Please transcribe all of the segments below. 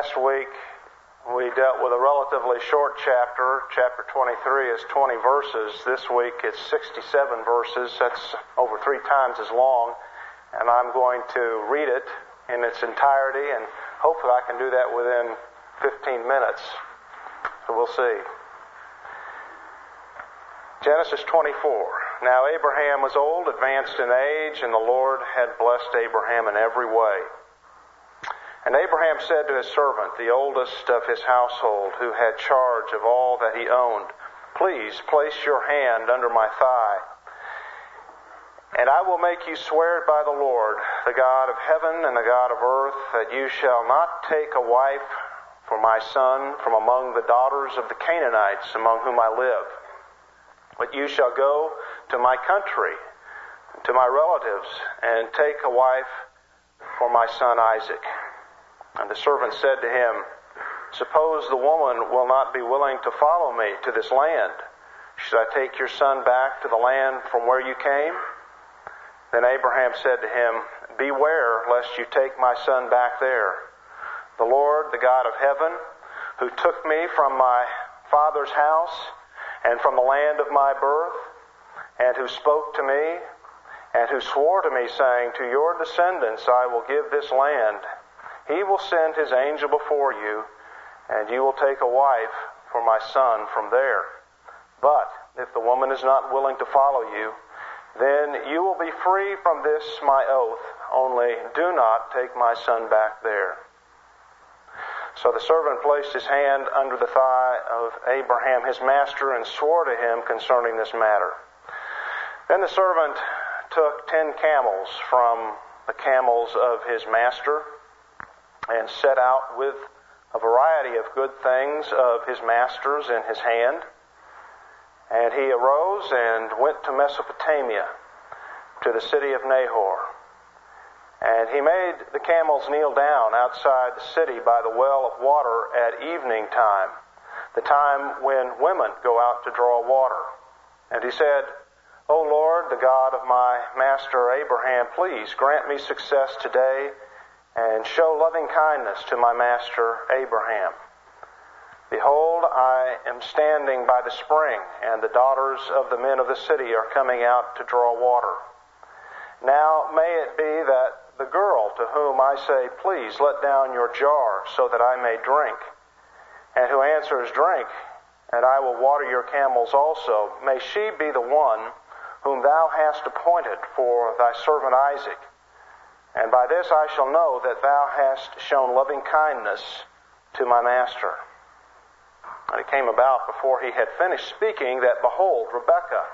Last week we dealt with a relatively short chapter. Chapter 23 is 20 verses. This week it's 67 verses. That's over 3 times as long. And I'm going to read it in its entirety, and hopefully I can do that within 15 minutes. So we'll see. Genesis 24. Now Abraham was old, advanced in age, and the Lord had blessed Abraham in every way. And Abraham said to his servant, the oldest of his household, who had charge of all that he owned, "Please place your hand under my thigh, and I will make you swear by the Lord, the God of heaven and the God of earth, that you shall not take a wife for my son from among the daughters of the Canaanites among whom I live. But you shall go to my country, to my relatives, and take a wife for my son Isaac." And the servant said to him, "Suppose the woman will not be willing to follow me to this land. Should I take your son back to the land from where you came?" Then Abraham said to him, "Beware lest you take my son back there. The Lord, the God of heaven, who took me from my father's house and from the land of my birth, and who spoke to me, and who swore to me, saying, 'To your descendants I will give this land,' He will send His angel before you, and you will take a wife for my son from there. But if the woman is not willing to follow you, then you will be free from this my oath, only do not take my son back there." So the servant placed his hand under the thigh of Abraham his master and swore to him concerning this matter. Then the servant took 10 camels from the camels of his master and set out with a variety of good things of his master's in his hand. And he arose and went to Mesopotamia, to the city of Nahor. And he made the camels kneel down outside the city by the well of water at evening time, the time when women go out to draw water. And he said, "O Lord, the God of my master Abraham, please grant me success today and show loving kindness to my master Abraham. Behold, I am standing by the spring, and the daughters of the men of the city are coming out to draw water. Now may it be that the girl to whom I say, 'Please let down your jar so that I may drink,' and who answers, 'Drink, and I will water your camels also,' may she be the one whom thou hast appointed for thy servant Isaac. And by this I shall know that thou hast shown loving kindness to my master." And it came about before he had finished speaking that, behold, Rebekah,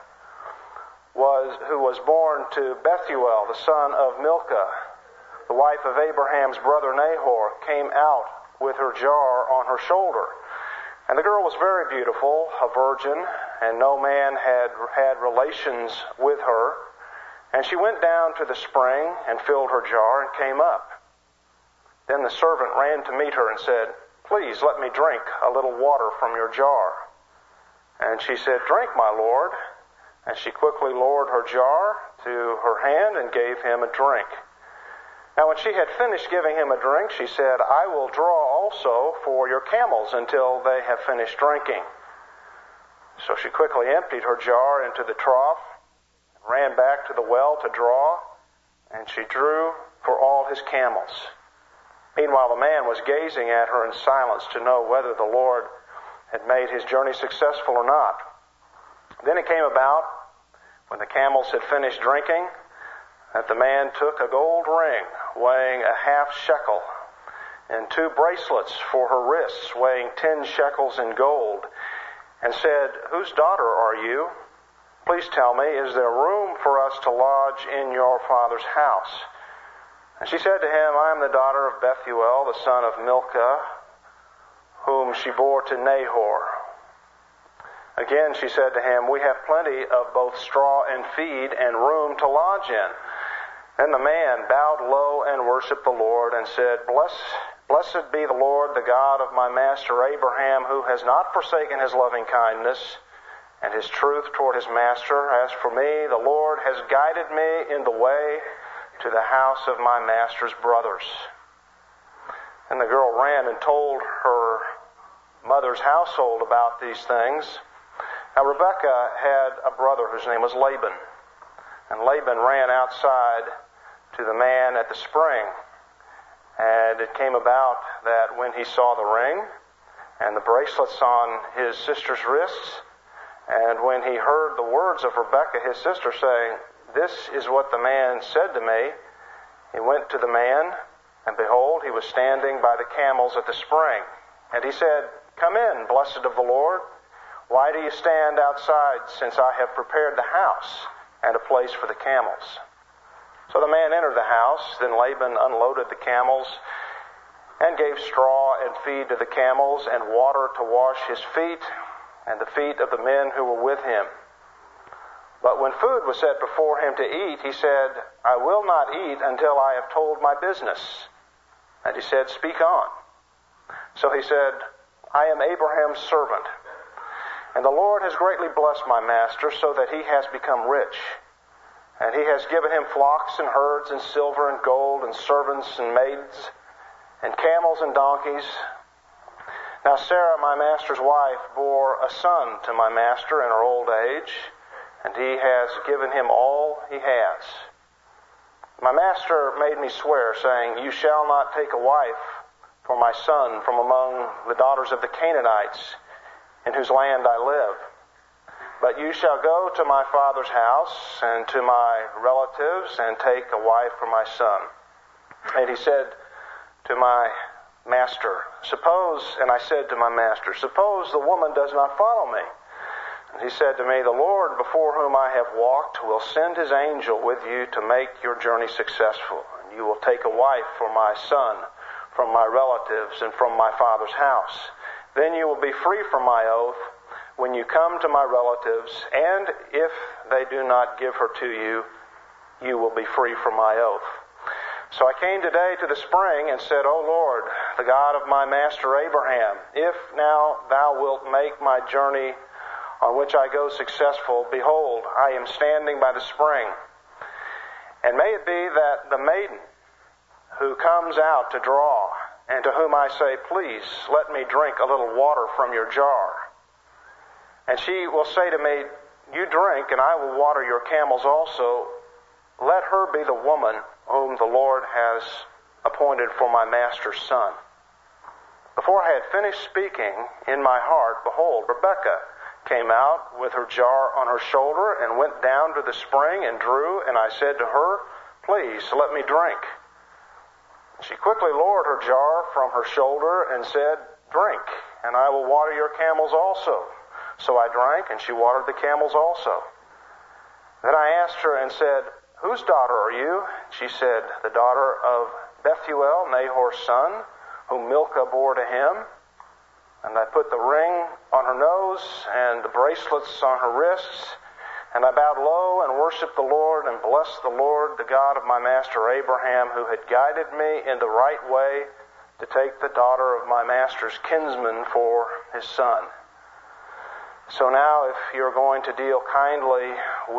who was born to Bethuel, the son of Milcah, the wife of Abraham's brother Nahor, came out with her jar on her shoulder. And the girl was very beautiful, a virgin, and no man had had relations with her. And she went down to the spring and filled her jar and came up. Then the servant ran to meet her and said, "Please let me drink a little water from your jar." And she said, "Drink, my lord." And she quickly lowered her jar to her hand and gave him a drink. Now when she had finished giving him a drink, she said, "I will draw also for your camels until they have finished drinking." So she quickly emptied her jar into the trough, ran back to the well to draw, and she drew for all his camels. Meanwhile, the man was gazing at her in silence to know whether the Lord had made his journey successful or not. Then it came about, when the camels had finished drinking, that the man took a gold ring weighing a half shekel, and 2 bracelets for her wrists weighing 10 shekels in gold, and said, "Whose daughter are you? Please tell me, is there room for us to lodge in your father's house?" And she said to him, "I am the daughter of Bethuel, the son of Milcah, whom she bore to Nahor." Again she said to him, "We have plenty of both straw and feed, and room to lodge in." Then the man bowed low and worshipped the Lord, and said, Blessed be the Lord, the God of my master Abraham, who has not forsaken his loving kindness and his truth toward his master. As for me, the Lord has guided me in the way to the house of my master's brothers." And the girl ran and told her mother's household about these things. Now Rebekah had a brother whose name was Laban. And Laban ran outside to the man at the spring. And it came about that when he saw the ring and the bracelets on his sister's wrists, and when he heard the words of Rebekah, his sister, saying, "This is what the man said to me," he went to the man, and behold, he was standing by the camels at the spring. And he said, "Come in, blessed of the Lord. Why do you stand outside, since I have prepared the house and a place for the camels?" So the man entered the house. Then Laban unloaded the camels and gave straw and feed to the camels and water to wash his feet and the feet of the men who were with him. But when food was set before him to eat, he said, "I will not eat until I have told my business." And he said, "Speak on." So he said, "I am Abraham's servant, and the Lord has greatly blessed my master so that he has become rich. And he has given him flocks and herds and silver and gold and servants and maids and camels and donkeys. Now Sarah, my master's wife, bore a son to my master in her old age, and he has given him all he has. My master made me swear, saying, 'You shall not take a wife for my son from among the daughters of the Canaanites, in whose land I live. But you shall go to my father's house and to my relatives and take a wife for my son.' And he said to my master, and I said to my master, 'Suppose the woman does not follow me?' And he said to me, 'The Lord before whom I have walked will send his angel with you to make your journey successful. And you will take a wife for my son from my relatives and from my father's house. Then you will be free from my oath when you come to my relatives, and if they do not give her to you, you will be free from my oath.' So I came today to the spring and said, 'O Lord, the God of my master Abraham, if now thou wilt make my journey on which I go successful, behold, I am standing by the spring. And may it be that the maiden who comes out to draw, and to whom I say, "Please, let me drink a little water from your jar," and she will say to me, "You drink, and I will water your camels also," let her be the woman whom the Lord has appointed for my master's son." Before I had finished speaking in my heart, behold, Rebekah came out with her jar on her shoulder and went down to the spring and drew, and I said to her, "Please, let me drink." She quickly lowered her jar from her shoulder and said, "Drink, and I will water your camels also." So I drank, and she watered the camels also. Then I asked her and said, "Whose daughter are you?" She said, "The daughter of Bethuel, Nahor's son, whom Milcah bore to him." And I put the ring on her nose and the bracelets on her wrists, and I bowed low and worshipped the Lord and blessed the Lord, the God of my master Abraham, who had guided me in the right way to take the daughter of my master's kinsman for his son. So now, if you're going to deal kindly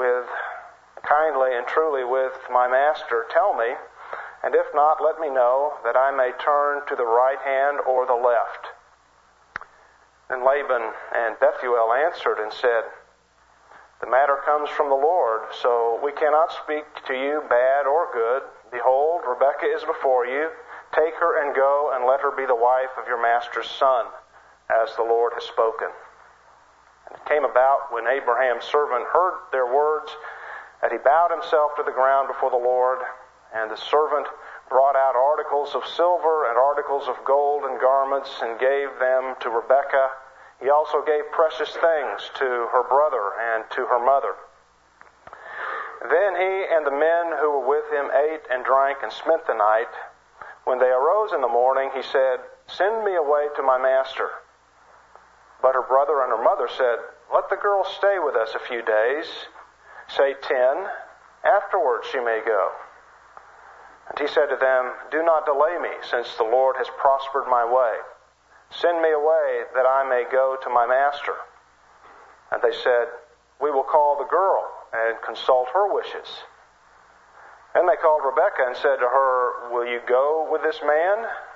and truly with my master, tell me, and if not, let me know, that I may turn to the right hand or the left." Then Laban and Bethuel answered and said, "The matter comes from the Lord, so we cannot speak to you bad or good. Behold, Rebekah is before you. Take her and go, and let her be the wife of your master's son, as the Lord has spoken." And it came about, when Abraham's servant heard their words, that he bowed himself to the ground before the Lord, and the servant brought out articles of silver and articles of gold and garments and gave them to Rebekah. He also gave precious things to her brother and to her mother. Then he and the men who were with him ate and drank and spent the night. When they arose in the morning, he said, "Send me away to my master." But her brother and her mother said, "Let the girl stay with us a few days, say 10, afterwards she may go." And he said to them, "Do not delay me, since the Lord has prospered my way. Send me away that I may go to my master." And they said, "We will call the girl and consult her wishes." Then they called Rebekah and said to her, "Will you go with this man?"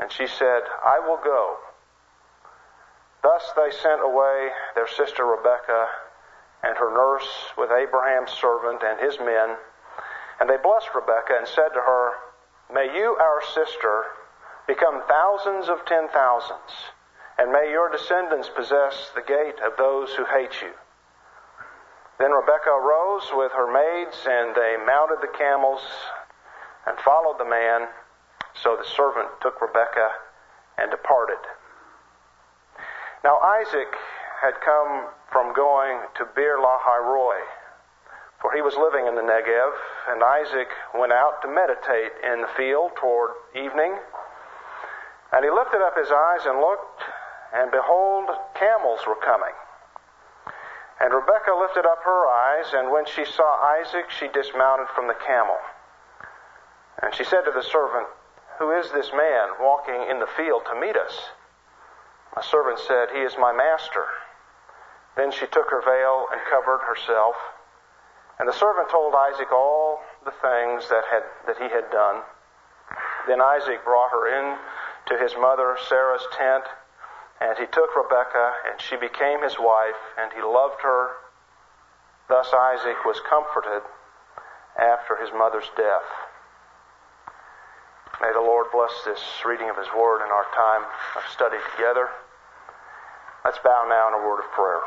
And she said, I will go. Thus they sent away their sister Rebekah and her nurse with Abraham's servant and his men. And they blessed Rebekah and said to her, May you, our sister, become thousands of 10,000s, and may your descendants possess the gate of those who hate you. Then Rebekah arose with her maids, and they mounted the camels and followed the man. So the servant took Rebekah and departed. Now Isaac had come from going to Beer Lahai Roi, for he was living in the Negev, and Isaac went out to meditate in the field toward evening. And he lifted up his eyes and looked, and behold, camels were coming. And Rebekah lifted up her eyes, and when she saw Isaac, she dismounted from the camel. And she said to the servant, Who is this man walking in the field to meet us? The servant said, He is my master. Then she took her veil and covered herself. And the servant told Isaac all the things that he had done. Then Isaac brought her in to his mother Sarah's tent, and he took Rebekah, and she became his wife, and he loved her. Thus Isaac was comforted after his mother's death. May the Lord bless this reading of His Word in our time of study together. Let's bow now in a word of prayer.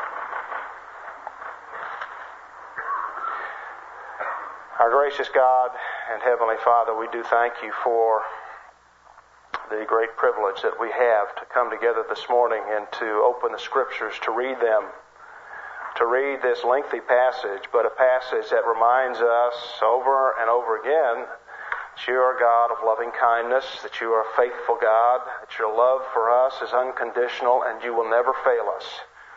Our gracious God and Heavenly Father, we do thank You for the great privilege that we have to come together this morning and to open the Scriptures, to read them, to read this lengthy passage, but a passage that reminds us over and over again that You are a God of loving kindness, that You are a faithful God, that Your love for us is unconditional, and You will never fail us.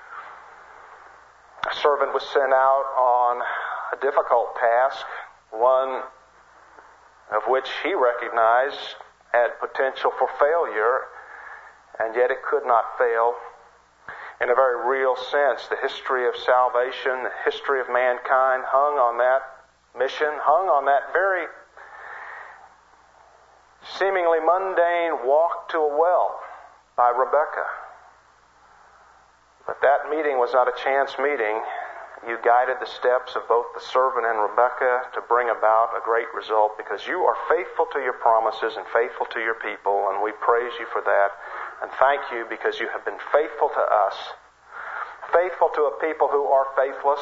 A servant was sent out on a difficult task, one of which he recognized had potential for failure, and yet it could not fail. In a very real sense, the history of salvation, the history of mankind hung on that mission, hung on that very seemingly mundane walk to a well by Rebekah. But that meeting was not a chance meeting. You guided the steps of both the servant and Rebekah to bring about a great result, because You are faithful to Your promises and faithful to Your people, and we praise You for that. And thank You because You have been faithful to us, faithful to a people who are faithless,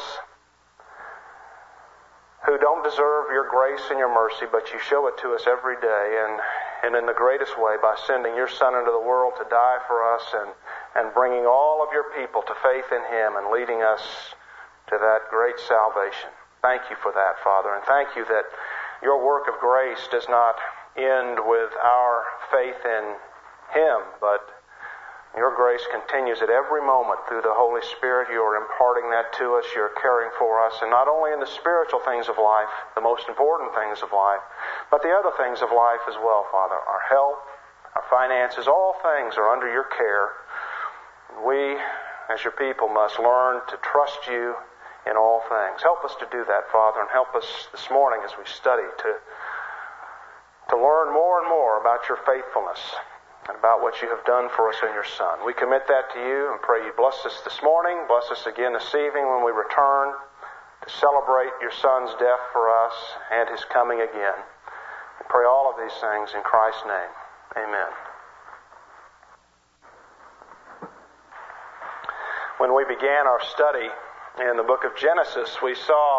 who don't deserve Your grace and Your mercy, but You show it to us every day, and in the greatest way by sending Your Son into the world to die for us, and bringing all of Your people to faith in Him and leading us to that great salvation. Thank You for that, Father, and thank You that Your work of grace does not end with our faith in Him, but Your grace continues at every moment through the Holy Spirit. You are imparting that to us. You're caring for us, and not only in the spiritual things of life, the most important things of life, but the other things of life as well, Father. Our health, our finances, all things are under Your care. We, as Your people, must learn to trust You in all things. Help us to do that, Father, and help us this morning as we study to learn more and more about Your faithfulness and about what You have done for us in Your Son. We commit that to You and pray You bless us this morning, bless us again this evening when we return to celebrate Your Son's death for us and His coming again. We pray all of these things in Christ's name. Amen. When we began our study in the book of Genesis, we saw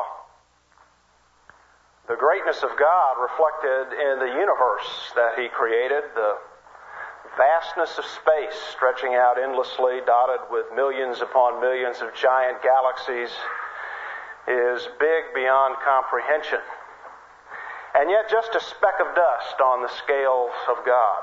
the greatness of God reflected in the universe that He created, the vastness of space stretching out endlessly, dotted with millions upon millions of giant galaxies, is big beyond comprehension. And yet just a speck of dust on the scales of God.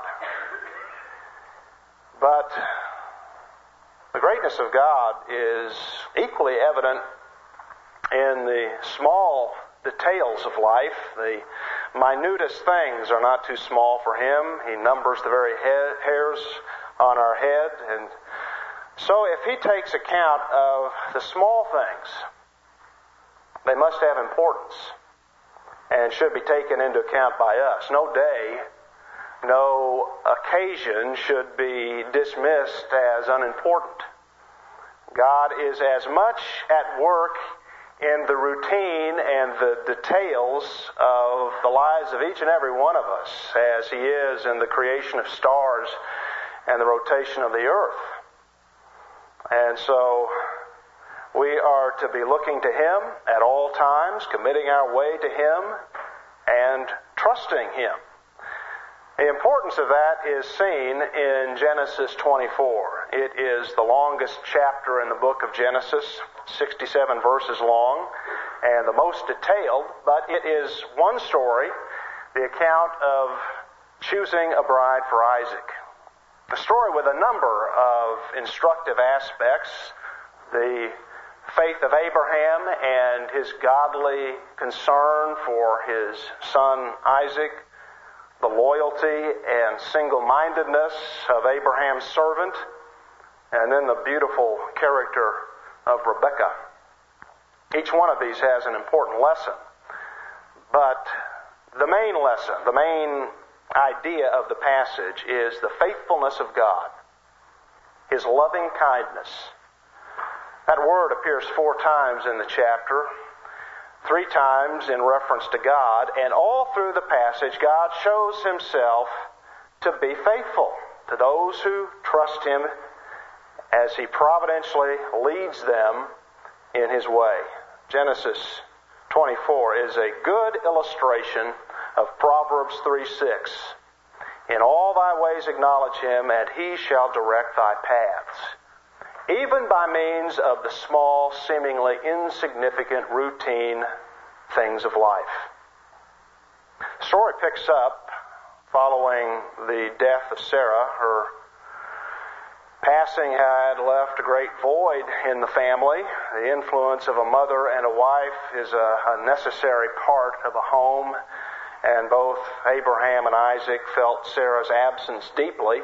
But the greatness of God is equally evident in the small details of life. The minutest things are not too small for Him. He numbers the very hairs on our head. And so if He takes account of the small things, they must have importance and should be taken into account by us. No day, No occasion should be dismissed as unimportant. God is as much at work in the routine and the details of the lives of each and every one of us as He is in the creation of stars and the rotation of the earth. And so we are to be looking to Him at all times, committing our way to Him, and trusting Him. The importance of that is seen in Genesis 24. It is the longest chapter in the book of Genesis, 67 verses long, and the most detailed, but it is one story, the account of choosing a bride for Isaac. A story with a number of instructive aspects. The faith of Abraham and his godly concern for his son Isaac, the loyalty and single-mindedness of Abraham's servant, and then the beautiful character of Rebekah. Each one of these has an important lesson. But the main lesson, the main idea of the passage is the faithfulness of God, His loving kindness. That word appears 4 times in the chapter, 3 times in reference to God, and all through the passage, God shows Himself to be faithful to those who trust Him as He providentially leads them in His way. Genesis 24 is a good illustration of Proverbs 3:6. In all thy ways acknowledge Him, and He shall direct thy paths. Even by means of the small, seemingly insignificant, routine things of life. The story picks up following the death of Sarah. Her passing had left a great void in the family. The influence of a mother and a wife is a necessary part of a home, and both Abraham and Isaac felt Sarah's absence deeply.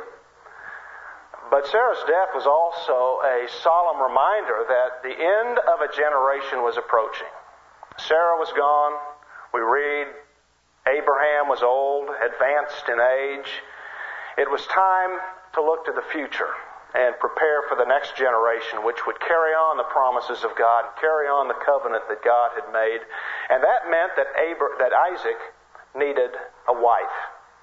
But Sarah's death was also a solemn reminder that the end of a generation was approaching. Sarah was gone. We read Abraham was old, advanced in age. It was time to look to the future and prepare for the next generation, which would carry on the promises of God, carry on the covenant that God had made. And that meant that Isaac needed a wife.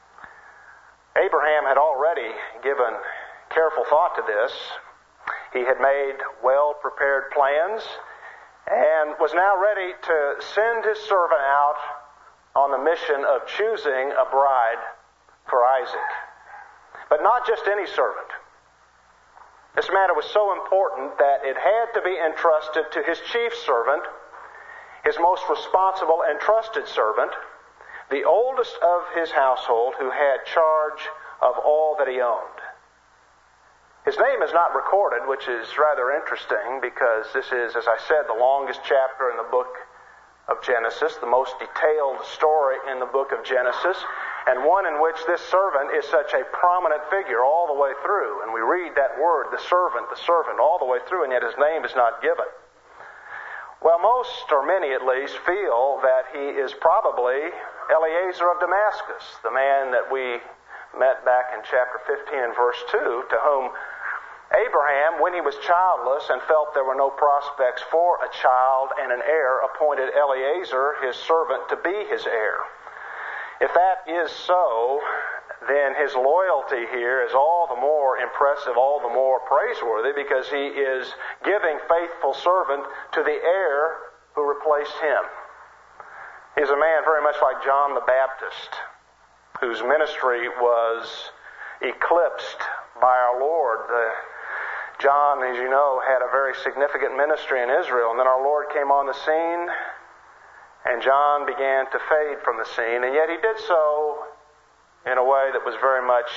Abraham had already given careful thought to this. He had made well-prepared plans and was now ready to send his servant out on the mission of choosing a bride for Isaac. But not just any servant. This matter was so important that it had to be entrusted to his chief servant, his most responsible and trusted servant, the oldest of his household, who had charge of all that he owned. His name is not recorded, which is rather interesting because this is, as I said, the longest chapter in the book of Genesis, the most detailed story in the book of Genesis, and one in which this servant is such a prominent figure all the way through. And we read that word, the servant, all the way through, and yet his name is not given. Well, most, or many at least, feel that he is probably Eliezer of Damascus, the man that we met back in chapter 15 and verse 2, to whom Abraham, when he was childless and felt there were no prospects for a child and an heir, appointed Eliezer, his servant, to be his heir. If that is so, then his loyalty here is all the more impressive, all the more praiseworthy, because he is giving faithful servant to the heir who replaced him. He's a man very much like John the Baptist, whose ministry was eclipsed by our Lord. John, as you know, had a very significant ministry in Israel, and then our Lord came on the scene, and John began to fade from the scene, and yet he did so in a way that was very much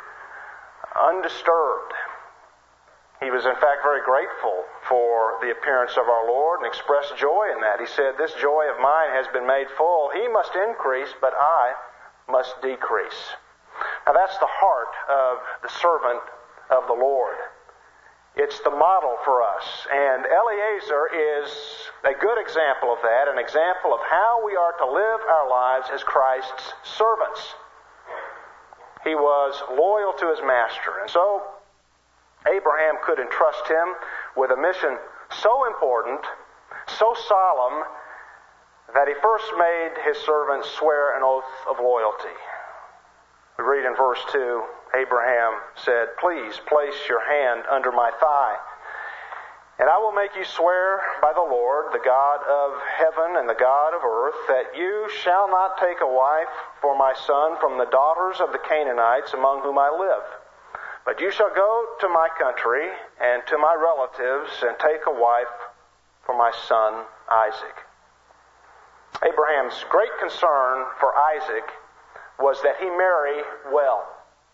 undisturbed. He was, in fact, very grateful for the appearance of our Lord and expressed joy in that. He said, "This joy of mine has been made full. He must increase, but I must decrease." Now that's the heart of the servant of the Lord. It's the model for us. And Eliezer is a good example of that, an example of how we are to live our lives as Christ's servants. He was loyal to his master. And so Abraham could entrust him with a mission so important, so solemn, that he first made his servant swear an oath of loyalty. We read in verse 2, Abraham said, "Please place your hand under my thigh, and I will make you swear by the Lord, the God of heaven and the God of earth, that you shall not take a wife for my son from the daughters of the Canaanites among whom I live. But you shall go to my country and to my relatives and take a wife for my son Isaac." Abraham's great concern for Isaac was that he marry well.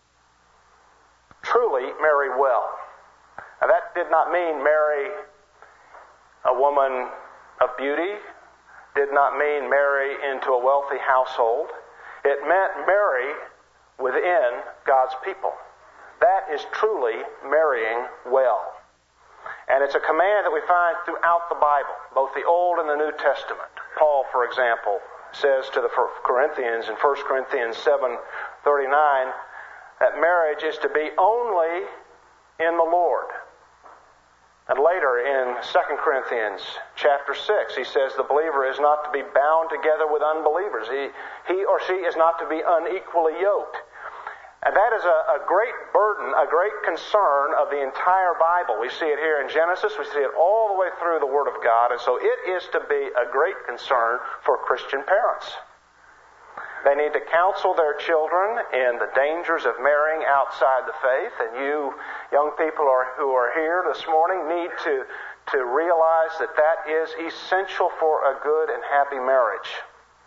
Truly marry well. Now that did not mean marry a woman of beauty, did not mean marry into a wealthy household. It meant marry within God's people. That is truly marrying well. And it's a command that we find throughout the Bible, both the Old and the New Testament. Paul, for example, says to the Corinthians in 1 Corinthians 7:39 that marriage is to be only in the Lord. And later in 2 Corinthians chapter 6, he says the believer is not to be bound together with unbelievers. He or she is not to be unequally yoked. And that is a great burden, a great concern of the entire Bible. We see it here in Genesis. We see it all the way through the Word of God. And so it is to be a great concern for Christian parents. They need to counsel their children in the dangers of marrying outside the faith. And you young people who are here this morning need to realize that that is essential for a good and happy marriage.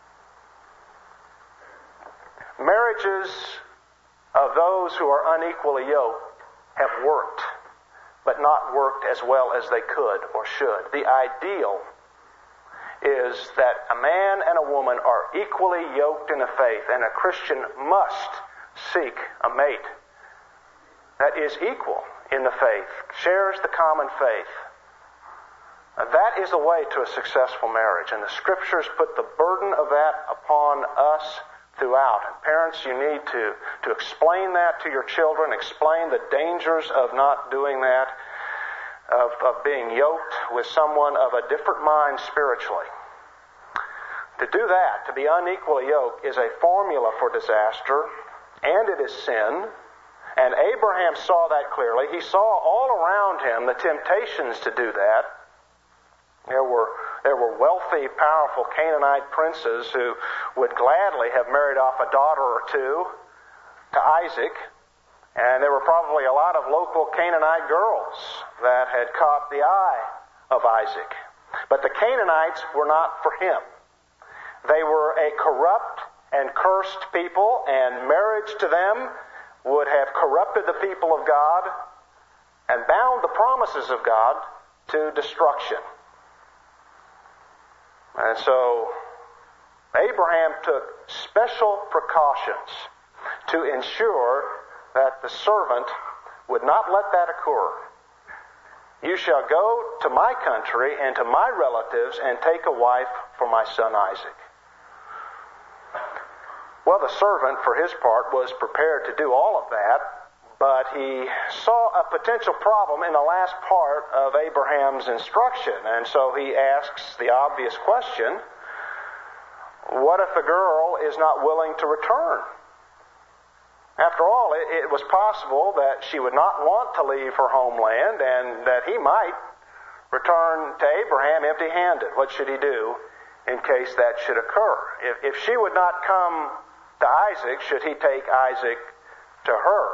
Marriages of those who are unequally yoked have worked, but not worked as well as they could or should. The ideal is that a man and a woman are equally yoked in the faith, and a Christian must seek a mate that is equal in the faith, shares the common faith. That is the way to a successful marriage, and the Scriptures put the burden of that upon us throughout. And parents, you need to explain that to your children, explain the dangers of not doing that, of being yoked with someone of a different mind spiritually. To do that, to be unequally yoked, is a formula for disaster, and it is sin. And Abraham saw that clearly. He saw all around him the temptations to do that. There were wealthy, powerful Canaanite princes who would gladly have married off a daughter or two to Isaac. And there were probably a lot of local Canaanite girls that had caught the eye of Isaac. But the Canaanites were not for him. They were a corrupt and cursed people, and marriage to them would have corrupted the people of God and bound the promises of God to destruction. And so Abraham took special precautions to ensure that the servant would not let that occur. "You shall go to my country and to my relatives and take a wife for my son Isaac." Well, the servant, for his part, was prepared to do all of that, but he saw a potential problem in the last part of Abraham's instruction. And so he asks the obvious question, what if the girl is not willing to return? After all, it was possible that she would not want to leave her homeland and that he might return to Abraham empty-handed. What should he do in case that should occur? If she would not come to Isaac, should he take Isaac to her?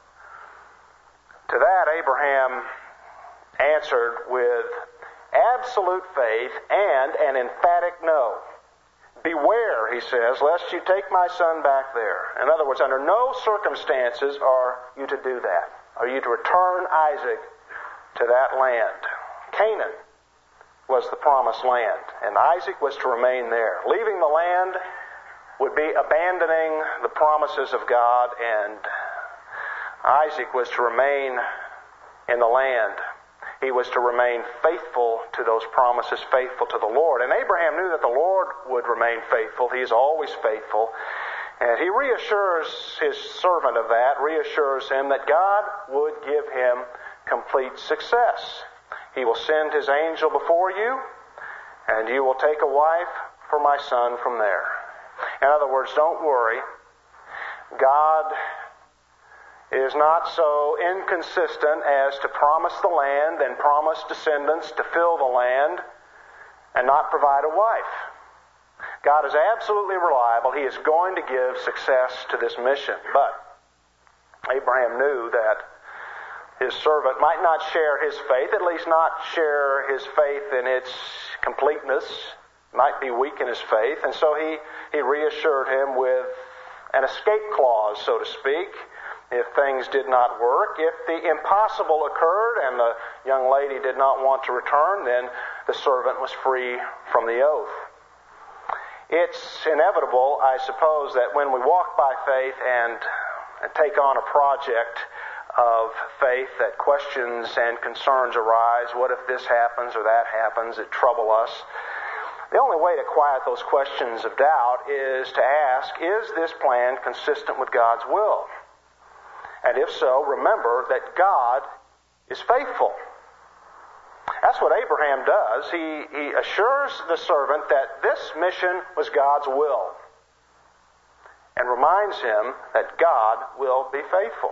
To that, Abraham answered with absolute faith and an emphatic no. "Beware," he says, "lest you take my son back there." In other words, under no circumstances are you to do that. Are you to return Isaac to that land? Canaan was the promised land, and Isaac was to remain there. Leaving the land would be abandoning the promises of God, and Isaac was to remain in the land. He was to remain faithful to those promises, faithful to the Lord. And Abraham knew that the Lord would remain faithful. He is always faithful. And he reassures his servant of that, reassures him that God would give him complete success. He will send his angel before you, and you will take a wife for my son from there. In other words, don't worry. God is not so inconsistent as to promise the land and promise descendants to fill the land and not provide a wife. God is absolutely reliable. He is going to give success to this mission. But Abraham knew that his servant might not share his faith, at least not share his faith in its completeness, might be weak in his faith. And so he reassured him with an escape clause, so to speak, if things did not work. If the impossible occurred and the young lady did not want to return, then the servant was free from the oath. It's inevitable, I suppose, that when we walk by faith and take on a project of faith, that questions and concerns arise. What if this happens or that happens? It trouble us. The only way to quiet those questions of doubt is to ask, is this plan consistent with God's will? And if so, remember that God is faithful. That's what Abraham does. He assures the servant that this mission was God's will and reminds him that God will be faithful.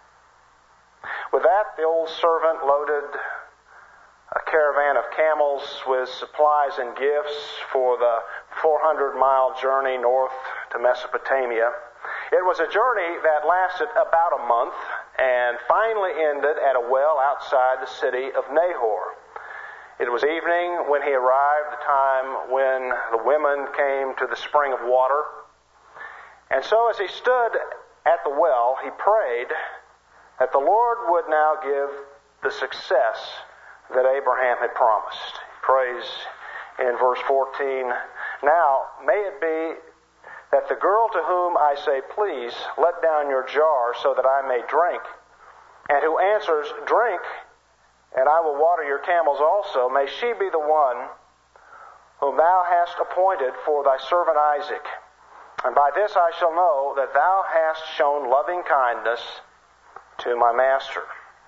With that, the old servant loaded a caravan of camels with supplies and gifts for the 400-mile journey north to Mesopotamia. It was a journey that lasted about a month and finally ended at a well outside the city of Nahor. It was evening when he arrived, the time when the women came to the spring of water. And so as he stood at the well, he prayed that the Lord would now give the success that Abraham had promised. He prays in verse 14, "Now may it be that the girl to whom I say, 'Please, let down your jar so that I may drink,' and who answers, 'Drink, and I will water your camels also,' may she be the one whom thou hast appointed for thy servant Isaac. And by this I shall know that thou hast shown loving kindness to my master."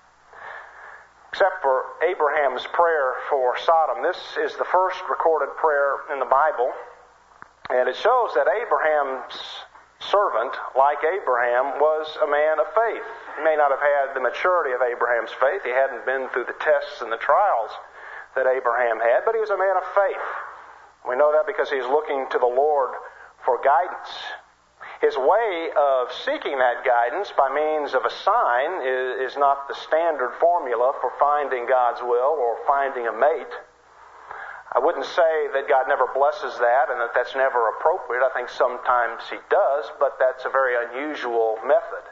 Except for Abraham's prayer for Sodom, this is the first recorded prayer in the Bible. And it shows that Abraham's servant, like Abraham, was a man of faith. He may not have had the maturity of Abraham's faith. He hadn't been through the tests and the trials that Abraham had, but he was a man of faith. We know that because he's looking to the Lord for guidance. His way of seeking that guidance by means of a sign is not the standard formula for finding God's will or finding a mate. I wouldn't say that God never blesses that and that that's never appropriate. I think sometimes He does, but that's a very unusual method.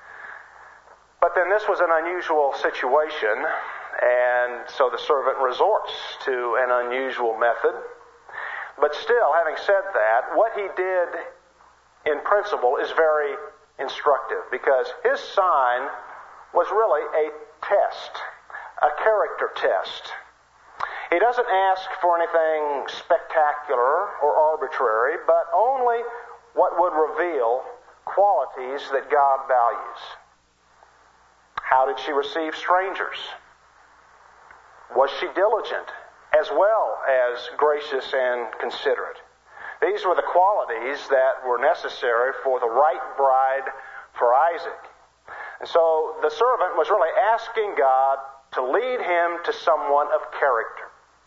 But then this was an unusual situation, and so the servant resorts to an unusual method. But still, having said that, what he did in principle is very instructive, because his sign was really a test, a character test. He doesn't ask for anything spectacular or arbitrary, but only what would reveal qualities that God values. How did she receive strangers? Was she diligent as well as gracious and considerate? These were the qualities that were necessary for the right bride for Isaac. And so the servant was really asking God to lead him to someone of character.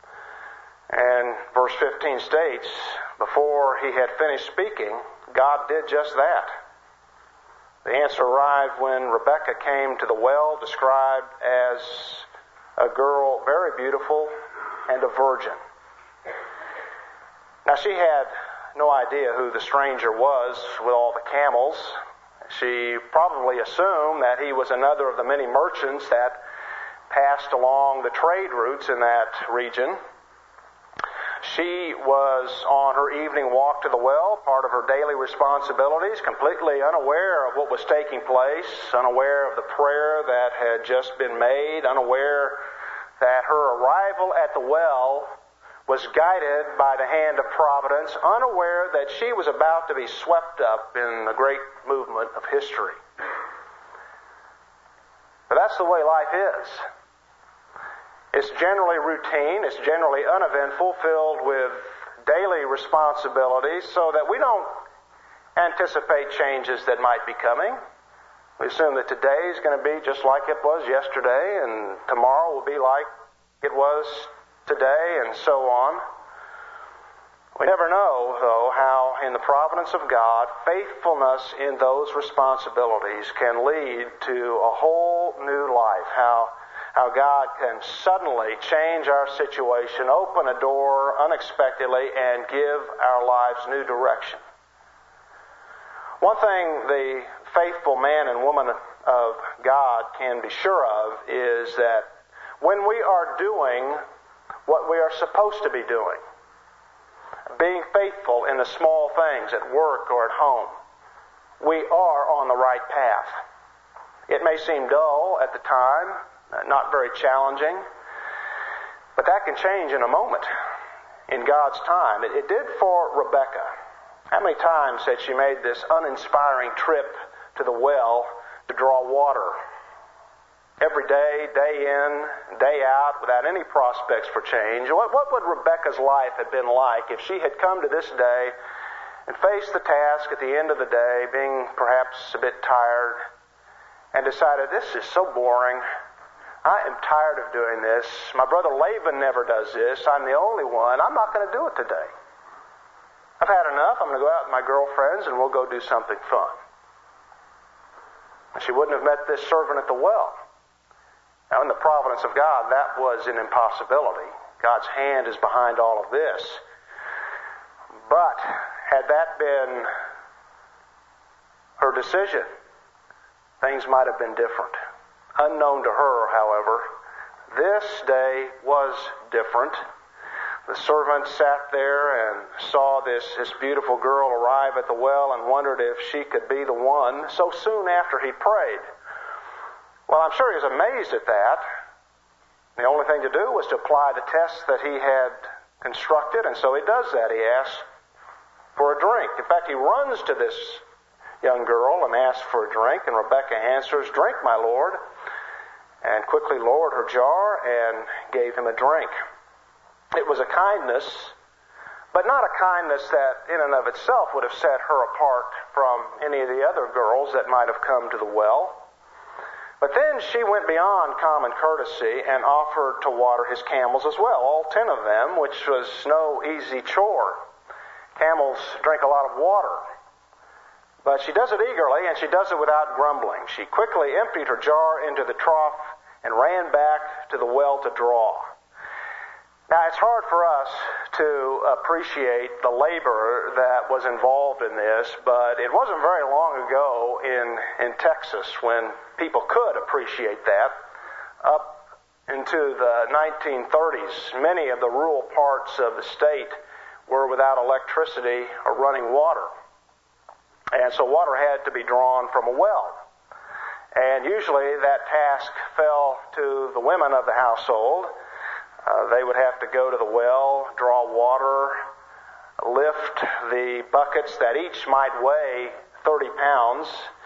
And verse 15 states, before he had finished speaking, God did just that. The answer arrived when Rebekah came to the well, described as a girl very beautiful and a virgin. Now she had no idea who the stranger was with all the camels. She probably assumed that he was another of the many merchants that passed along the trade routes in that region. She was on her evening walk to the well, part of her daily responsibilities, completely unaware of what was taking place, unaware of the prayer that had just been made, unaware that her arrival at the well was guided by the hand of providence, unaware that she was about to be swept up in the great movement of history. But that's the way life is. It's generally routine, it's generally uneventful, filled with daily responsibilities, so that we don't anticipate changes that might be coming. We assume that today is going to be just like it was yesterday, and tomorrow will be like it was today, and so on. We never know, though, how in the providence of God, faithfulness in those responsibilities can lead to a whole new life. How God can suddenly change our situation, open a door unexpectedly, and give our lives new direction. One thing the faithful man and woman of God can be sure of is that when we are doing what we are supposed to be doing, being faithful in the small things at work or at home, we are on the right path. It may seem dull at the time, not very challenging, but that can change in a moment, in God's time. It did for Rebecca. How many times had she made this uninspiring trip to the well to draw water? Every day, day in, day out, without any prospects for change. What would Rebecca's life have been like if she had come to this day and faced the task at the end of the day, being perhaps a bit tired, and decided, this is so boring. I am tired of doing this. My brother Laban never does this. I'm the only one. I'm not going to do it today. I've had enough. I'm going to go out with my girlfriends and we'll go do something fun. And she wouldn't have met this servant at the well. Now, in the providence of God, that was an impossibility. God's hand is behind all of this. But had that been her decision, things might have been different. Unknown to her, however, this day was different. The servant sat there and saw this beautiful girl arrive at the well and wondered if she could be the one so soon after he prayed. Well, I'm sure he was amazed at that. The only thing to do was to apply the test that he had constructed, and so he does that. He asks for a drink. In fact, he runs to this young girl and asks for a drink, and Rebecca answers, "Drink, my lord," and quickly lowered her jar and gave him a drink. It was a kindness, but not a kindness that in and of itself would have set her apart from any of the other girls that might have come to the well. But then she went beyond common courtesy and offered to water his camels as well, all 10 of them, which was no easy chore. Camels drink a lot of water. But she does it eagerly, and she does it without grumbling. She quickly emptied her jar into the trough and ran back to the well to draw. Now, it's hard for us to appreciate the labor that was involved in this, but it wasn't very long ago in Texas when people could appreciate that. Up into the 1930s, many of the rural parts of the state were without electricity or running water. And so water had to be drawn from a well. And usually that task fell to the women of the household. They would have to go to the well, draw water, lift the buckets that each might weigh 30 pounds,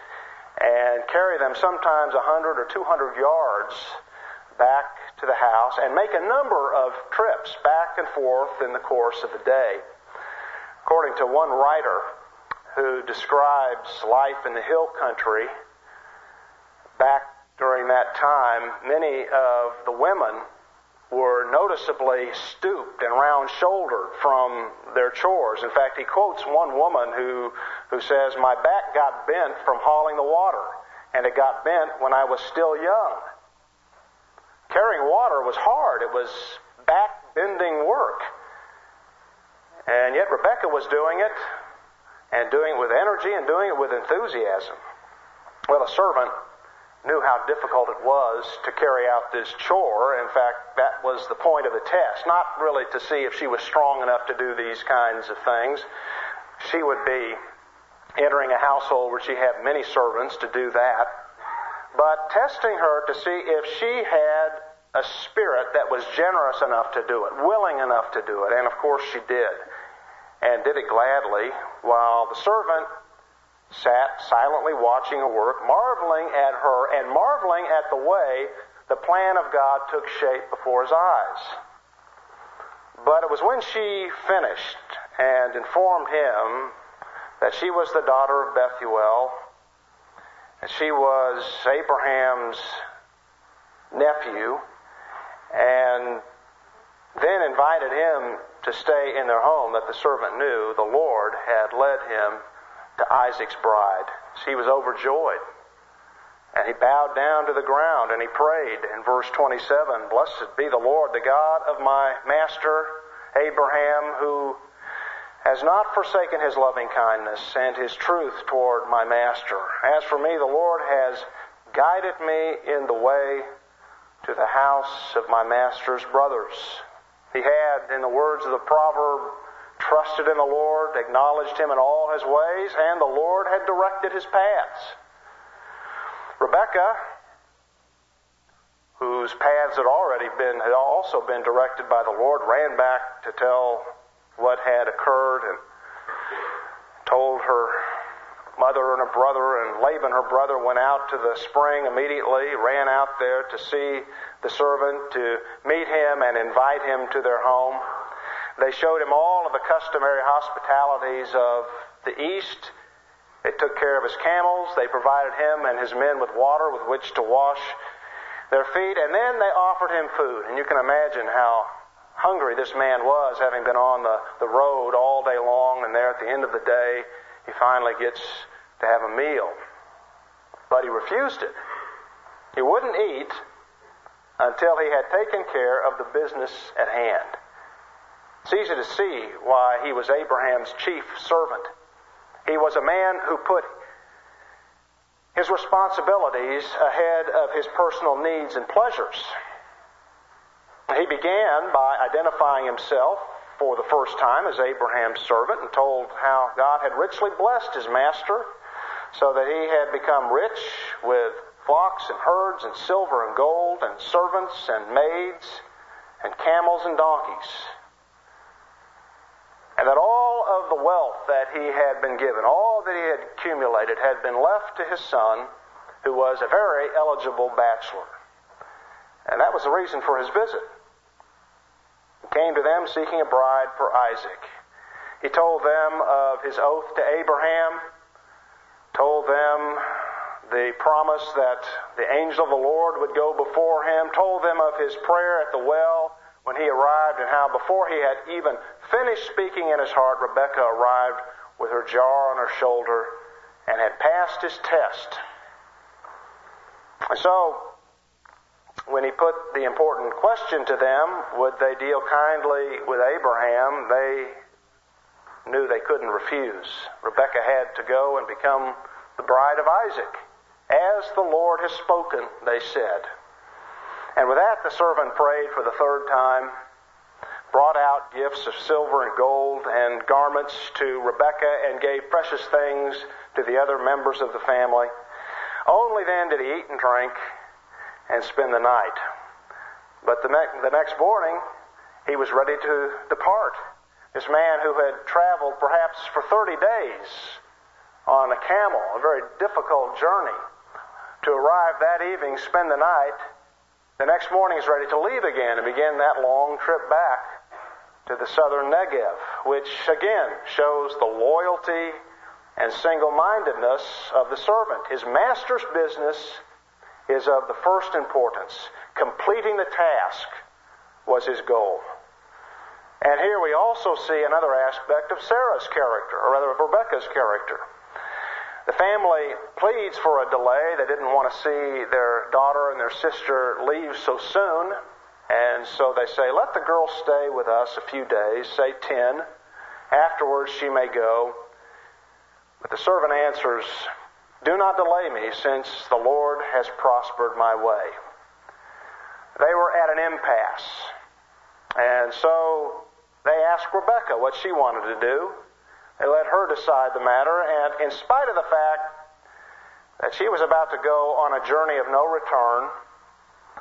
and carry them sometimes 100 or 200 yards back to the house, and make a number of trips back and forth in the course of the day. According to one writer who describes life in the hill country, back during that time, many of the women were noticeably stooped and round-shouldered from their chores. In fact, he quotes one woman who says, "My back got bent from hauling the water, and it got bent when I was still young." Carrying water was hard. It was back-bending work. And yet Rebecca was doing it, and doing it with energy, and doing it with enthusiasm. Well, the servant knew how difficult it was to carry out this chore. In fact, that was the point of the test. Not really to see if she was strong enough to do these kinds of things. She would be entering a household where she had many servants to do that. But testing her to see if she had a spirit that was generous enough to do it, willing enough to do it. And of course she did, and did it gladly, while the servant sat silently watching her work, marveling at her and marveling at the way the plan of God took shape before his eyes. But it was when she finished and informed him that she was the daughter of Bethuel, and she was Abraham's nephew, and then invited him to stay in their home, that the servant knew the Lord had led him to Isaac's bride. She was overjoyed. And he bowed down to the ground and he prayed in verse 27, "Blessed be the Lord, the God of my master Abraham, who has not forsaken his loving kindness and his truth toward my master. As for me, the Lord has guided me in the way to the house of my master's brothers." He had, in the words of the proverb, trusted in the Lord, acknowledged him in all his ways, and the Lord had directed his paths. Rebekah, whose paths had also been directed by the Lord, ran back to tell what had occurred and told her mother and her brother, and Laban, her brother, went out to the spring immediately, ran out there to see the servant, to meet him and invite him to their home. They showed him all of the customary hospitalities of the East. They took care of his camels. They provided him and his men with water with which to wash their feet. And then they offered him food. And you can imagine how hungry this man was, having been on the road all day long. And there at the end of the day, he finally gets to have a meal. But he refused it. He wouldn't eat until he had taken care of the business at hand. It's easy to see why he was Abraham's chief servant. He was a man who put his responsibilities ahead of his personal needs and pleasures. He began by identifying himself for the first time as Abraham's servant and told how God had richly blessed his master so that he had become rich with flocks and herds and silver and gold and servants and maids and camels and donkeys. And that all of the wealth that he had been given, all that he had accumulated, had been left to his son, who was a very eligible bachelor. And that was the reason for his visit. He came to them seeking a bride for Isaac. He told them of his oath to Abraham, told them the promise that the angel of the Lord would go before him, told them of his prayer at the well when he arrived, and how before he had even finished speaking in his heart, Rebekah arrived with her jar on her shoulder and had passed his test. And so, when he put the important question to them, would they deal kindly with Abraham, they knew they couldn't refuse. Rebekah had to go and become the bride of Isaac. "As the Lord has spoken," they said. And with that, the servant prayed for the third time, brought out gifts of silver and gold and garments to Rebekah, and gave precious things to the other members of the family. Only then did he eat and drink and spend the night. But the next morning, he was ready to depart. This man who had traveled perhaps for 30 days on a camel, a very difficult journey, to arrive that evening, spend the night, the next morning is ready to leave again and begin that long trip back to the southern Negev, which again shows the loyalty and single-mindedness of the servant. His master's business is of the first importance. Completing the task was his goal. And here we also see another aspect of Sarah's character, or rather of Rebekah's character. The family pleads for a delay. They didn't want to see their daughter and their sister leave so soon. And so they say, "Let the girl stay with us a few days, say 10. Afterwards she may go." But the servant answers, "Do not delay me, since the Lord has prospered my way." They were at an impasse. And so they asked Rebekah what she wanted to do. They let her decide the matter, and in spite of the fact that she was about to go on a journey of no return,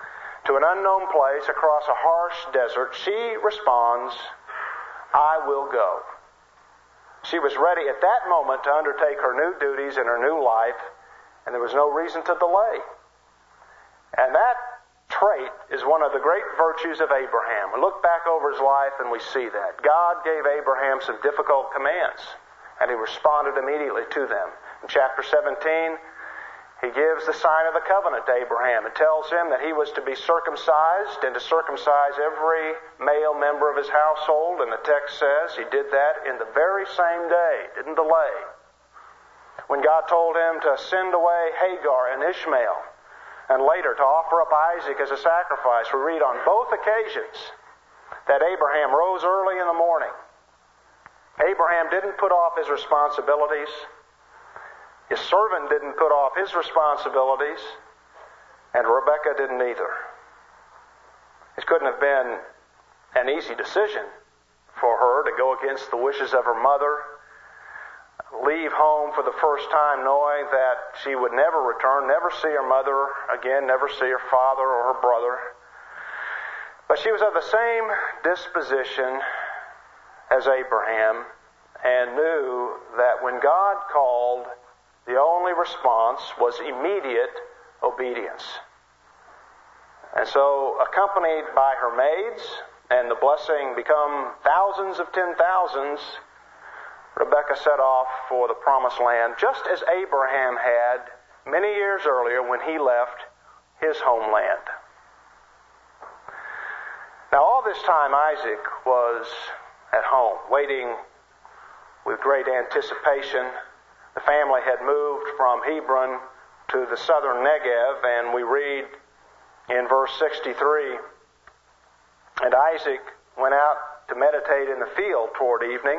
to an unknown place across a harsh desert, she responds, I will go. She was ready at that moment to undertake her new duties in her new life, and there was no reason to delay. And that trait is one of the great virtues of Abraham. We look back over his life and we see that. God gave Abraham some difficult commands, and he responded immediately to them. In chapter 17, he gives the sign of the covenant to Abraham. It tells him that he was to be circumcised and to circumcise every male member of his household. And the text says he did that in the very same day, didn't delay. When God told him to send away Hagar and Ishmael, and later to offer up Isaac as a sacrifice, we read on both occasions that Abraham rose early in the morning. Abraham didn't put off his responsibilities. His servant didn't put off his responsibilities, and Rebekah didn't either. It couldn't have been an easy decision for her to go against the wishes of her mother, leave home for the first time knowing that she would never return, never see her mother again, never see her father or her brother. But she was of the same disposition as Abraham and knew that when God called, the only response was immediate obedience. And so, accompanied by her maids, and the blessing become thousands of 10,000s, Rebekah set off for the promised land, just as Abraham had many years earlier when he left his homeland. Now, all this time, Isaac was at home, waiting with great anticipation. The family had moved from Hebron to the southern Negev, and we read in verse 63, and Isaac went out to meditate in the field toward evening,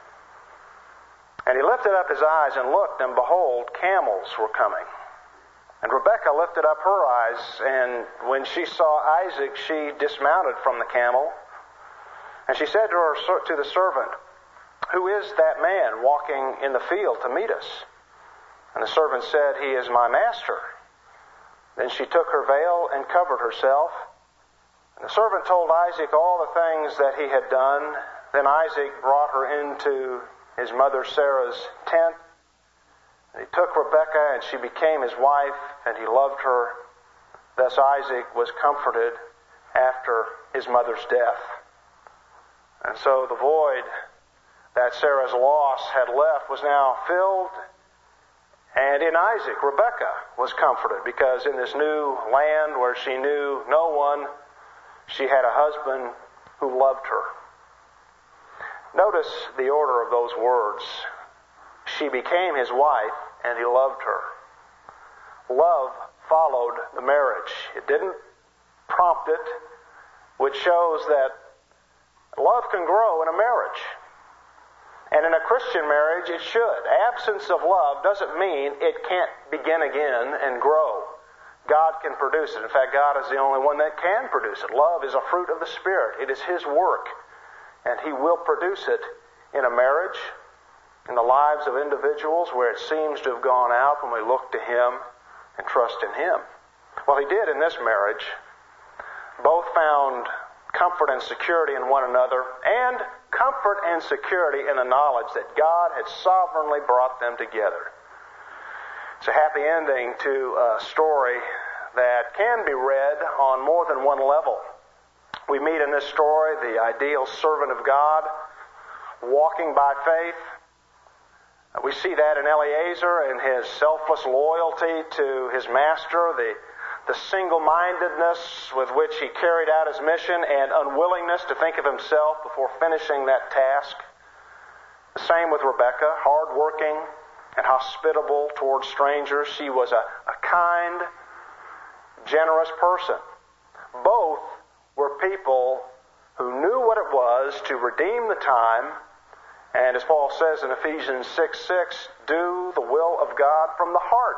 and he lifted up his eyes and looked, and behold, camels were coming. And Rebekah lifted up her eyes, and when she saw Isaac, she dismounted from the camel, and she said to the servant, Who is that man walking in the field to meet us? And the servant said, He is my master. Then she took her veil and covered herself. And the servant told Isaac all the things that he had done. Then Isaac brought her into his mother Sarah's tent. And he took Rebekah, and she became his wife, and he loved her. Thus Isaac was comforted after his mother's death. And so the void that Sarah's loss had left was now filled. And in Isaac, Rebekah was comforted, because in this new land where she knew no one, she had a husband who loved her. Notice the order of those words. She became his wife, and he loved her. Love followed the marriage. It didn't prompt it, which shows that love can grow in a marriage. And in a Christian marriage, it should. Absence of love doesn't mean it can't begin again and grow. God can produce it. In fact, God is the only one that can produce it. Love is a fruit of the Spirit. It is His work. And He will produce it in a marriage, in the lives of individuals where it seems to have gone out when we look to Him and trust in Him. Well, He did in this marriage. Both found comfort and security in one another, and comfort and security in the knowledge that God had sovereignly brought them together. It's a happy ending to a story that can be read on more than one level. We meet in this story the ideal servant of God walking by faith. We see that in Eliezer and his selfless loyalty to his master, the single-mindedness with which he carried out his mission and unwillingness to think of himself before finishing that task. The same with Rebekah, hard-working and hospitable toward strangers. She was a kind, generous person. Both were people who knew what it was to redeem the time, and as Paul says in Ephesians 6:6, do the will of God from the heart.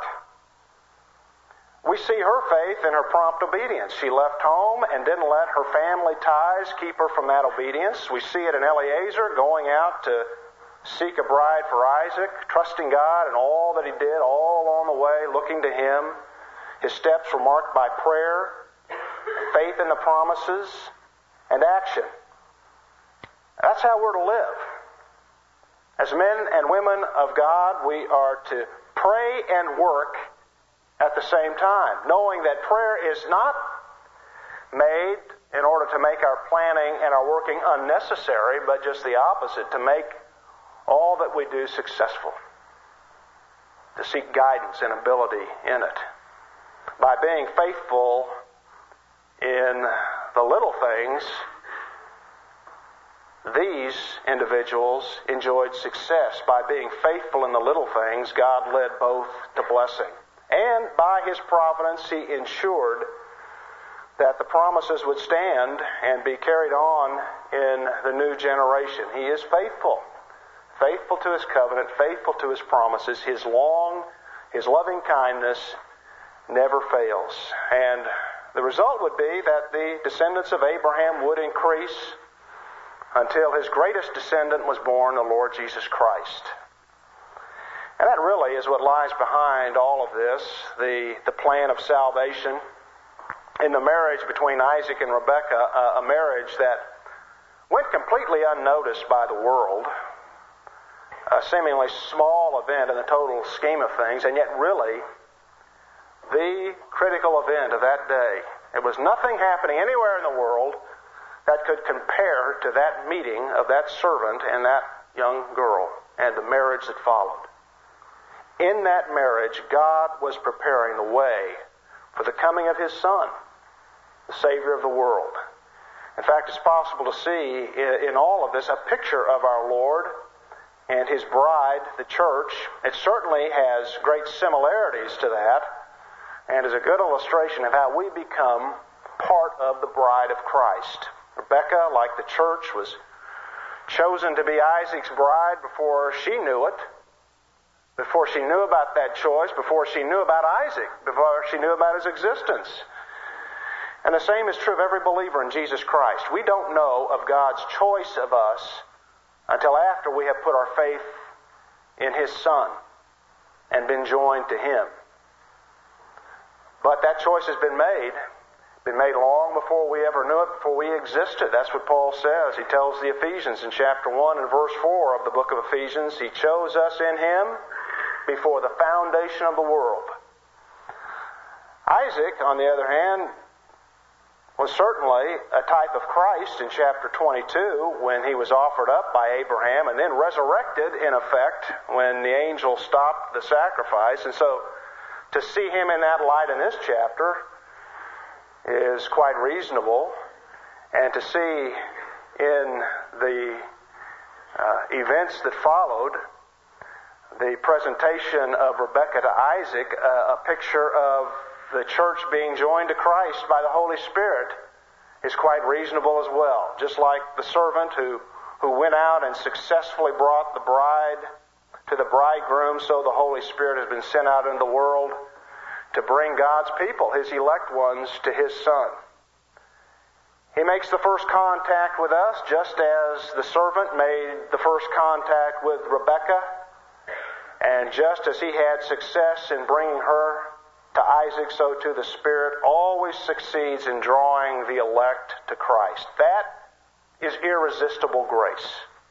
We see her faith in her prompt obedience. She left home and didn't let her family ties keep her from that obedience. We see it in Eliezer going out to seek a bride for Isaac, trusting God in all that he did, all along the way, looking to Him. His steps were marked by prayer, faith in the promises, and action. That's how we're to live. As men and women of God, we are to pray and work at the same time, knowing that prayer is not made in order to make our planning and our working unnecessary, but just the opposite, to make all that we do successful, to seek guidance and ability in it. By being faithful in the little things, these individuals enjoyed success. By being faithful in the little things, God led both to blessing. And by His providence, He ensured that the promises would stand and be carried on in the new generation. He is faithful. Faithful to His covenant, faithful to His promises. His loving kindness never fails. And the result would be that the descendants of Abraham would increase until his greatest descendant was born, the Lord Jesus Christ. And that really is what lies behind all of this, the plan of salvation. In the marriage between Isaac and Rebekah, a marriage that went completely unnoticed by the world, a seemingly small event in the total scheme of things, and yet really the critical event of that day. It was nothing happening anywhere in the world that could compare to that meeting of that servant and that young girl and the marriage that followed. In that marriage, God was preparing the way for the coming of His Son, the Savior of the world. In fact, it's possible to see in all of this a picture of our Lord and His bride, the church. It certainly has great similarities to that, and is a good illustration of how we become part of the bride of Christ. Rebekah, like the church, was chosen to be Isaac's bride before she knew it, before she knew about that choice, before she knew about Isaac, before she knew about his existence. And the same is true of every believer in Jesus Christ. We don't know of God's choice of us until after we have put our faith in His Son and been joined to Him. But that choice has been made long before we ever knew it, before we existed. That's what Paul says. He tells the Ephesians in chapter 1 and verse 4 of the book of Ephesians, He chose us in Him before the foundation of the world. Isaac, on the other hand, was certainly a type of Christ in chapter 22 when he was offered up by Abraham and then resurrected, in effect, when the angel stopped the sacrifice. And so to see him in that light in this chapter is quite reasonable. And to see in the events that followed the presentation of Rebekah to Isaac, a picture of the church being joined to Christ by the Holy Spirit, is quite reasonable as well. Just like the servant who went out and successfully brought the bride to the bridegroom, so the Holy Spirit has been sent out into the world to bring God's people, His elect ones, to His Son. He makes the first contact with us, just as the servant made the first contact with Rebekah, and just as he had success in bringing her to Isaac, so too the Spirit always succeeds in drawing the elect to Christ. That is irresistible grace.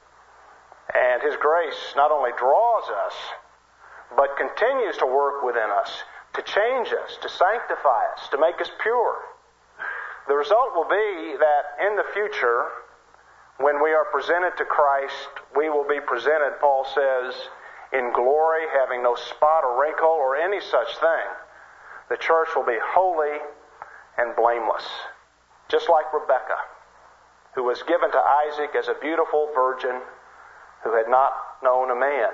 And His grace not only draws us, but continues to work within us, to change us, to sanctify us, to make us pure. The result will be that in the future, when we are presented to Christ, we will be presented, Paul says, in glory, having no spot or wrinkle or any such thing. The church will be holy and blameless, just like Rebekah, who was given to Isaac as a beautiful virgin who had not known a man.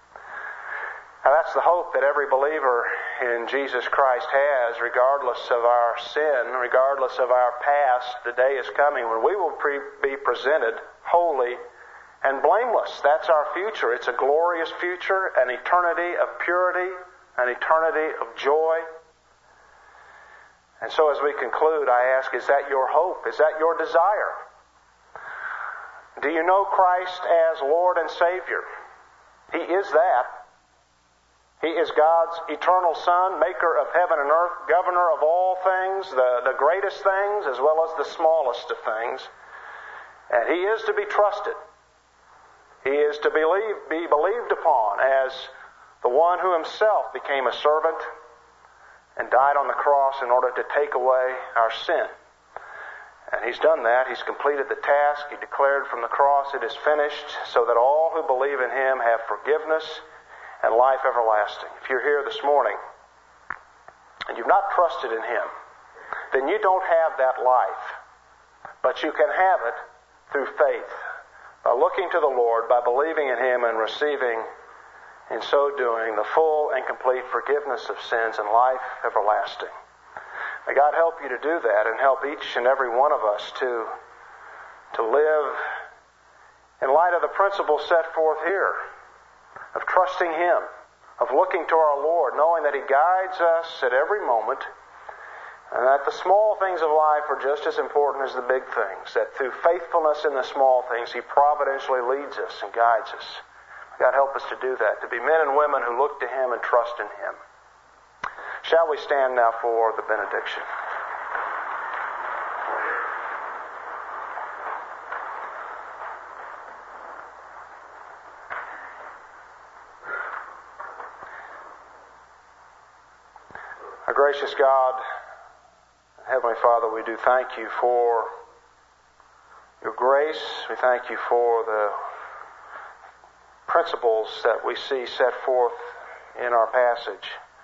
Now that's the hope that every believer in Jesus Christ has, regardless of our sin, regardless of our past. The day is coming when we will be presented holy and blameless. That's our future. It's a glorious future, an eternity of purity, an eternity of joy. And so as we conclude, I ask, is that your hope? Is that your desire? Do you know Christ as Lord and Savior? He is that. He is God's eternal Son, maker of heaven and earth, governor of all things, the greatest things as well as the smallest of things. And He is to be trusted. He is to be believed upon as the one who Himself became a servant and died on the cross in order to take away our sin. And He's done that. He's completed the task. He declared from the cross, "It is finished," so that all who believe in Him have forgiveness and life everlasting. If you're here this morning and you've not trusted in Him, then you don't have that life. But you can have it through faith, by looking to the Lord, by believing in Him and receiving, in so doing, the full and complete forgiveness of sins and life everlasting. May God help you to do that and help each and every one of us to live in light of the principles set forth here, of trusting Him, of looking to our Lord, knowing that He guides us at every moment, and that the small things of life are just as important as the big things, that through faithfulness in the small things, He providentially leads us and guides us. God help us to do that, to be men and women who look to Him and trust in Him. Shall we stand now for the benediction? Our gracious God, Heavenly Father, we do thank You for Your grace. We thank You for the principles that we see set forth in our passage.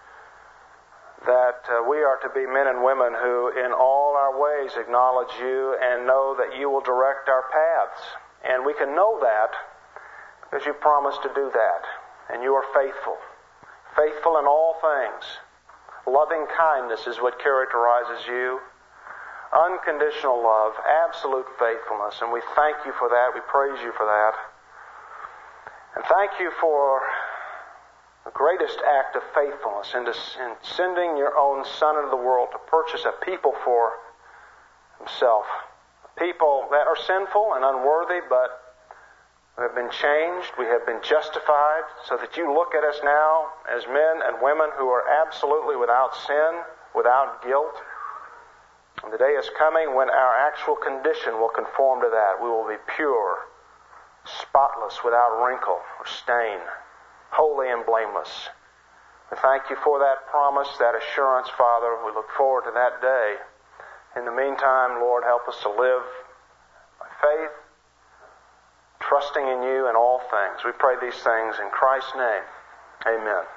That we are to be men and women who in all our ways acknowledge You and know that You will direct our paths. And we can know that because You promised to do that. And You are faithful. Faithful in all things. Loving kindness is what characterizes You. Unconditional love, absolute faithfulness. And we thank You for that. We praise You for that. And thank You for the greatest act of faithfulness in sending Your own Son into the world to purchase a people for Himself. People that are sinful and unworthy, but we have been changed, we have been justified, so that You look at us now as men and women who are absolutely without sin, without guilt. And the day is coming when our actual condition will conform to that. We will be pure, spotless, without wrinkle or stain, holy and blameless. We thank You for that promise, that assurance, Father. We look forward to that day. In the meantime, Lord, help us to live by faith, trusting in You in all things. We pray these things in Christ's name. Amen.